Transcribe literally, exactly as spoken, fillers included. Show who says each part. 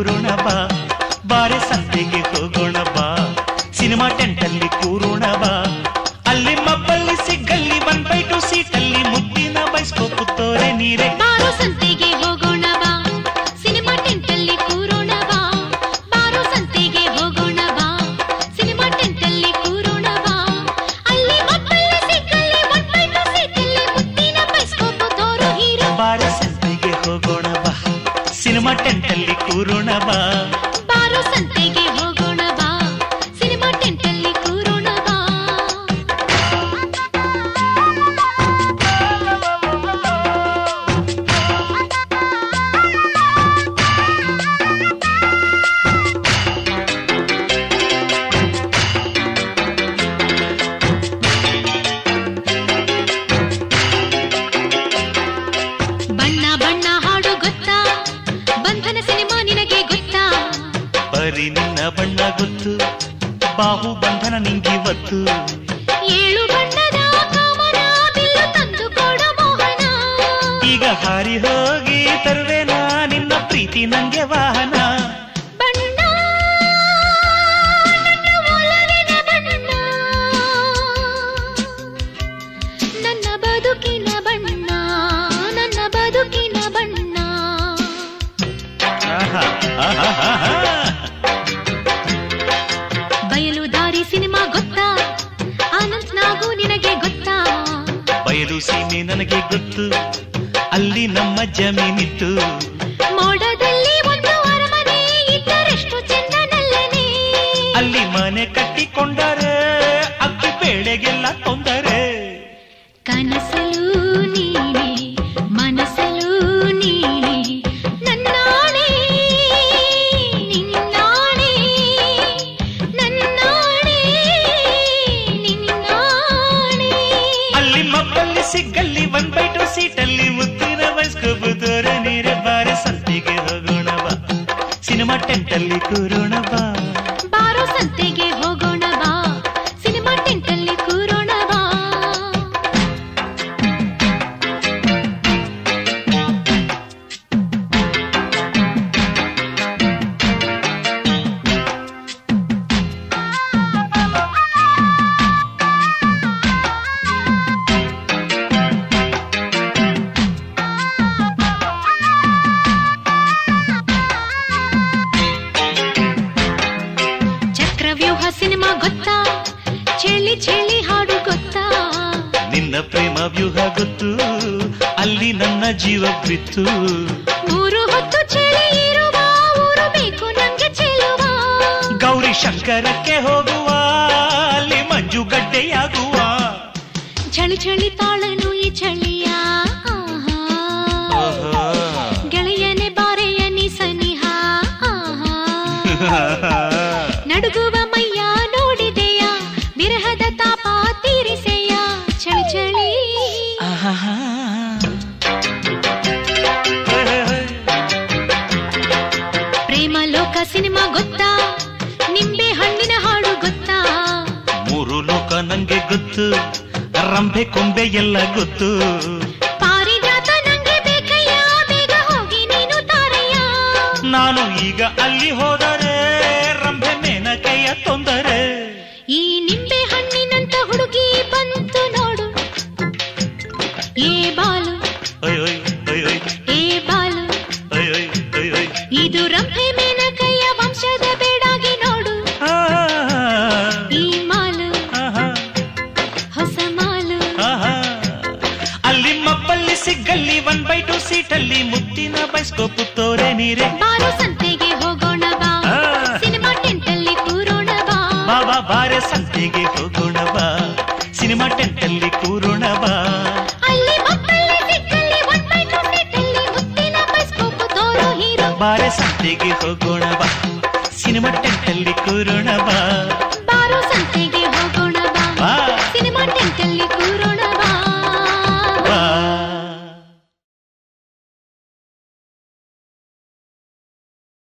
Speaker 1: ಕೂರೋಣ ಬಾ, ಬಾರೆ ಸಂತೆಗೆ ಹೋಗೋಣ ಬಾ, ಸಿನಿಮಾ ಟೆಂಟಲ್ಲಿ ಕೂರೋಣ ಬಾ, ಅಲ್ಲಿ ಮಬ್ಬಲ್ಲಿ ಸಿಗ್ಗಲ್ಲಿ ಒನ್ ಬೈ ಟು ಸೀಟಲ್ಲಿ ಮುದ್ದಿನ ಬೈಸ್ಕೋಪ್ ತೋರೆ ನೀರೆ.
Speaker 2: ಬಾರೋ ಸಂತೆಗೆ ಹೋಗೋಣ ಬಾ, ಸಿನಿಮಾ ಟೆಂಟಲ್ಲಿ ಕೂರೋಣ ಬಾ, ಬಾರೋ ಸಂತೆಗೆ ಹೋಗೋಣ ಬಾ, ಸಿನಿಮಾ ಟೆಂಟಲ್ಲಿ ಕೂರೋಣ ಬಾ, ಅಲ್ಲಿ ಮಬ್ಬಲ್ಲಿ ಸಿಗ್ಗಲ್ಲಿ ಒನ್ ಬೈ ಟು ಸೀಟಲ್ಲಿ ಮುದ್ದಿನ ಬೈಸ್ಕೋಪ್ ತೋರೋ ಹೀರೋ.
Speaker 1: ಬಾರೆ ಸಂತೆಗೆ ಹೋಗೋಣ ಬಾ, ಸಿನಿಮಾ ಟೆಂಟಲ್ಲಿ ಕೂರೋಣ ಬಾ,
Speaker 2: ಬಾರೋ ಸಂತೆಗೆ ಹೋಗೋಣ ಬಾ, ಸಿನಿಮಾ ಟೆಂಟಲ್ಲಿ ಕೂರೋಣ ಬಾ. ಬಣ್ಣ ಬಣ್ಣ ಹಾಡು ಗೊತ್ತಾ, ಬಂಧನ ಸಿನಿಮಾ ನಿನಗೆ ಗೊತ್ತಾ,
Speaker 1: ಬರೀ ನಿನ್ನ ಬಣ್ಣ ಗೊತ್ತು, ಬಾಹು ಬಂಧನ ನಿಂಗಿವತ್ತು,
Speaker 2: ಏಳು ಬಣ್ಣದ ಕಾಮನ ಬಿಲ್ಲು ತಂದು ಕೊಡ ಮೋಹನ,
Speaker 1: ಈಗ ಹಾರಿ ಹೋಗಿ ತರುವೆನ ನಿನ್ನ ಪ್ರೀತಿ ನಂಗೆ ವಾಹನ.
Speaker 2: ಬಣ್ಣ ನನ್ನ ಒಲವಿನ ಬಣ್ಣ, ನನ್ನ ಬದುಕಿನ ಬಣ್ಣ, ನನ್ನ ಬದುಕಿನ ಬಣ್ಣ.
Speaker 1: ಆಹಾ, ಆಹಾ, ಆಹಾ.
Speaker 2: ಬಯಲು ದಾರಿ ಸಿನಿಮಾ ಗೊತ್ತಾ, ಆನಂದ್ ನಾಗು ನಿನಗೆ ಗೊತ್ತಾ,
Speaker 1: ಬಯಲು ಸೀಮೆ ನನಗೆ ಗೊತ್ತು, ಅಲ್ಲಿ ನಮ್ಮ ಜಮೀನಿತ್ತು,
Speaker 2: ಮೋಡದಲ್ಲಿ ಒಂದು ಅರಮನೆ ಇದ್ದರೆಷ್ಟು ಚೆಂದನಲ್ಲನೆ,
Speaker 1: ಅಲ್ಲಿ ಮನೆ ಕಟ್ಟಿಕೊಂಡರೆ ಅಕ್ಕಿ ಬೇಳೆಗೆಲ್ಲ ತೊಂದರೆ.
Speaker 2: ಕನಸಲು ನೀನೆ ಮನಸಲು ನೀನೆ, ನನ್ನಾಣೆ ನಿನ್ನಾಣೆ, ನನ್ನಾಣೆ ನಿನ್ನಾಣೆ.
Speaker 1: ಅಲ್ಲಿ ಮಬ್ಬಲ್ಲಿ ಸಿಗ್ಗಲ್ಲಿ ಒನ್ ಬೈ ಟು ಸೀಟಲ್ಲಿ ಮುದ್ದಿನ ಬೈಸ್ಕೋಬೋದೋರೆ ನೀರೆ. ಬಾರೆ ಸಂತೆಗೆ ಹೋಗೋಣ ಬಾ, ಸಿನಿಮಾ ಟೆಂಟಲ್ಲಿ ಕೂರೋಣ ಬಾ,
Speaker 2: ಬಾರೋ ಸಂತೆಗೆ ಹೋಗೋಣ ಬಾ, ಸಿನಿಮಾ ಟೆಂಟಲ್ಲಿ ಕೂರೋಣ ಬಾ. ಚಕ್ರವ್ಯೂಹ ಸಿನಿಮಾ ಗೊತ್ತಾ, ಚೆಳಿ ಚೆಳಿ ಹಾಡು ಗೊತ್ತಾ,
Speaker 1: ನಿನ್ನ ಪ್ರೇಮ ವ್ಯೂಹ ಗೊತ್ತು, ಅಲ್ಲಿ ನನ್ನ ಜೀವ ಬಿತ್ತು,
Speaker 2: ಮೂರು ಹೊತ್ತು ಚೆಳಿ ಇರುವ ಊರು ಬೇಕು ನಂಗೆ ಚೆಲುವ,
Speaker 1: ಗೌರಿ ಶಂಕರಕ್ಕೆ ಹೋಗುವ, ಅಲ್ಲಿ ಮಂಜುಗಡ್ಡೆಯಾಗುವ,
Speaker 2: ಚಳಿ ಚಳಿ ತಾಳನು ಈ ಚಳಿಯ, ಆಹಾ. ಗೆಳೆಯನೆ ಬಾರೆಯ ನೀ ಸನಿಹ, ಆಹಾ. ನಡುಗುವ ಮೈಯ ನೋಡಿದೆಯ, ವಿರಹದ ತಾಪ ತೀರಿಸೆಯ, ಚಳಿ ಚಳಿ.
Speaker 1: ಆಹಾ.
Speaker 2: ಪ್ರೇಮ ಲೋಕ ಸಿನಿಮಾ ಗೊತ್ತಾ, ನಿಂಬೆ ಹಣ್ಣಿನ ಹಾಡು ಗೊತ್ತಾ,
Speaker 1: ಮೂರು ಲೋಕ ನಂಗೆ ಗೊತ್ತು, ರಂಭೆ ಕೊಂಬೆ ಎಲ್ಲ ಗೊತ್ತು,
Speaker 2: ಪಾರಿಜಾತ ನಂಗೆ ಬೇಕಯ್ಯ, ಬೇಗ ಹೋಗಿ ನೀನು ತಾರಯ್ಯ,
Speaker 1: ನಾನು ಈಗ ಅಲ್ಲಿ ಹೋದರೆ ರಂಭೆ ಮೇನಕೆಯ ತೊಂದರೆ.
Speaker 2: ಈ ನಿಂಬೆ ಹಣ್ಣಿನಂತ ಹುಡುಗಿ ಬಂತು ನೋಡು, ಏ ಬಾಲು
Speaker 1: ಒಯ್ ಒಯ್ ಒಯ್ ಒಯ್
Speaker 2: ಏ ಬಾಲು,
Speaker 1: ಒಯ್ ಒಯ್ ಒಯ್ ಒಯ್.
Speaker 2: ಇದು ರಂಭೆ ಮೇನಕಯ್ಯ ವಂಶದ ಬೇಡಾಗಿ ನೋಡು,
Speaker 1: ಆ,
Speaker 2: ಈ ಮಾಲು
Speaker 1: ಆಹಾ,
Speaker 2: ಹೊಸ ಮಾಲು,
Speaker 1: ಆಹಾ. ಅಲ್ಲಿ ಮಬ್ಬಲ್ಲಿ ಸಿಗ್ಗಲ್ಲಿ ಒನ್ ಬೈ ಟು ಸೀಟಲ್ಲಿ ಮುದ್ದಿನ ಬೈಸ್ಕೋಪ್ ತೋರೆ ನೀರೆ.
Speaker 2: ಬಾರೋ ಸಂತೆಗೆ ಹೋಗೋಣ ಬಾ,
Speaker 1: ಆ.
Speaker 2: ಸಿನಿಮಾ ಟೆಂಟಲ್ಲಿ ಕೂರೋಣ ಬಾ,
Speaker 1: ಬಾಬಾ ಬಾರೆ ಸಂತೆಗೆ ಹೋಗೋಣ ಬಾ, ಸಿನಿಮಾ ಟೆಂಟಲ್ಲಿ ಕೂರೋಣ ಬಾ,
Speaker 2: ಅಲ್ಲಿ ಮಕ್ಕಳಲ್ಲಿ ಸಿಕ್ಕಲ್ಲಿ ಒನ್ ಬೈ ಟು ಸೀಟಲ್ಲಿ ಮುದ್ದಿನ ಬೈಸ್ಕೋಪ್ ತೋರೋ ಹೀರೋ.
Speaker 1: ಬಾರೆ ಸಂತೆಗೆ ಹೋಗೋಣ ಬಾ, ಸಿನಿಮಾ ಟೆಂಟಲ್ಲಿ ಕೂರೋಣ ಬಾ.